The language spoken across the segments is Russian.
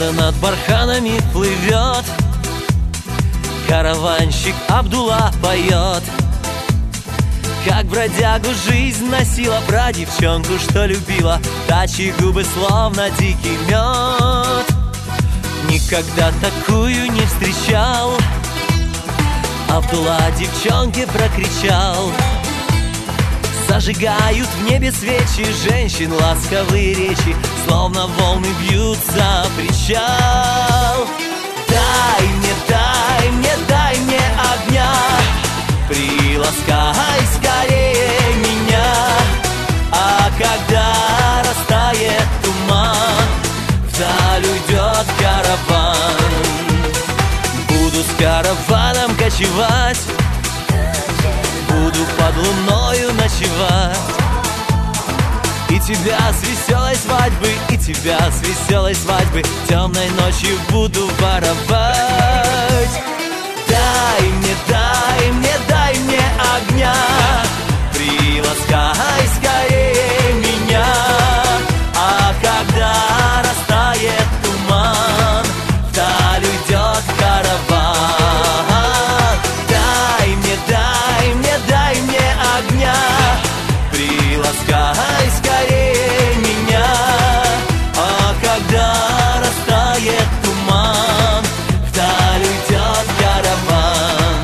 Солнце над барханами плывет, караванщик Абдулла поет, как бродягу жизнь носила, про девчонку, что любила, та, чьи губы словно дикий мед. Никогда такую не встречал, Абдулла девчонке прокричал. Зажигают в небе свечи, женщин ласковые речи, словно волны бьются о причал. Дай мне, дай мне, дай мне огня, приласкай скорее меня. А когда растает туман, вдаль уйдет караван. Буду с караваном кочевать, буду под луною ночевать, и тебя с веселой свадьбы, и тебя с веселой свадьбы темной ночью буду воровать. Дай мне, дай мне, дай мне огня, приласкай скорее меня. А когда растает туман, вдаль уйдет караван. Дай мне, дай мне, дай мне огня, приласкай скорее меня. А когда растает туман, вдаль уйдет караван.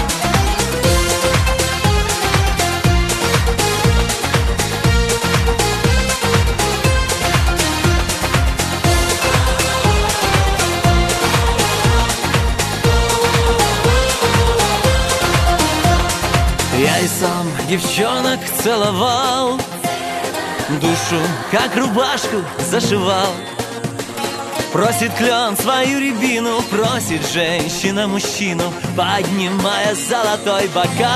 Я и сам девчонок целовал, душу, как рубашку, зашивал. Просит клен свою рябину, просит женщина мужчину, поднимая золотой бокал.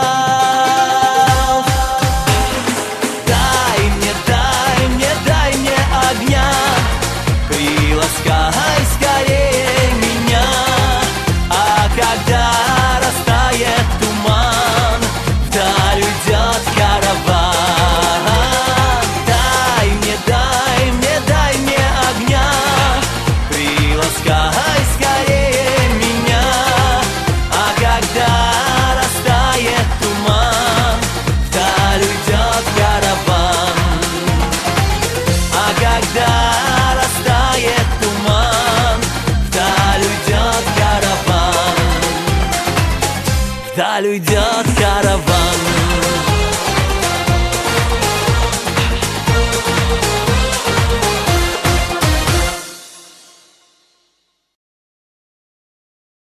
Дай мне, дай мне, дай мне огня, приласкай скорее меня. А когда растает туман, вдаль уйдет караван. Дай мне, дай мне, дай мне огня, приласкай скорее меня. А когда растает туман, вдаль уйдет караван. А когда растает туман, вдаль уйдет караван. Вдаль уйдет караван.